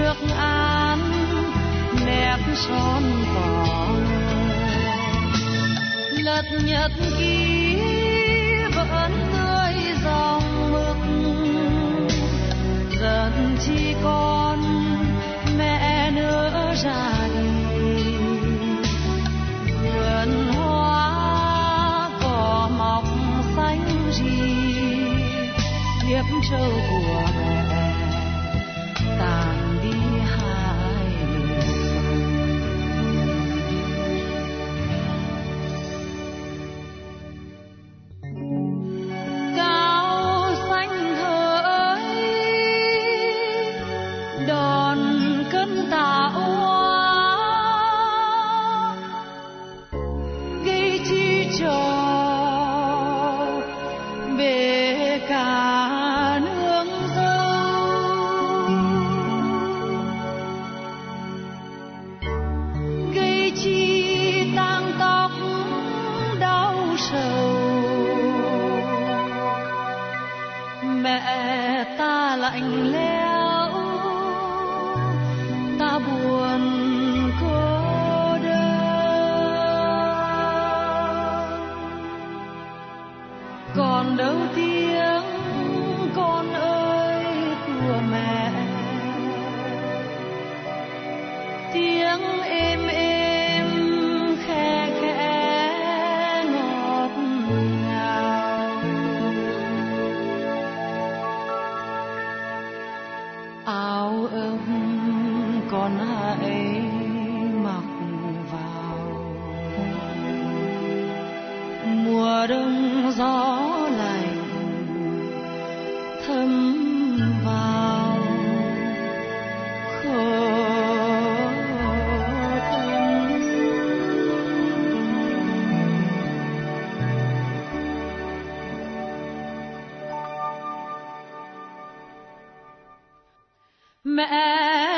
nước An nét son cỏ lật nhật ký vẫn tươi dòng mực dần chỉ còn mẹ nữa ra đi vườn hoa cỏ mọc xanh rì hiếp trâu của mẹ tàn đi hai cao xanh hỡi đòn cơn tà oa gây chi cho bể cả nương dâu gây chi tang tóc đau sầu mẹ ta lạnh lẽo ta buồn cô đơn còn đâu tiếng con ơi của mẹ tiếng êm êm khe khẽ ngọt ngào áo ấm con hãy mặc vào mùa đông gió lạnh thấm vào khổ thân mẹ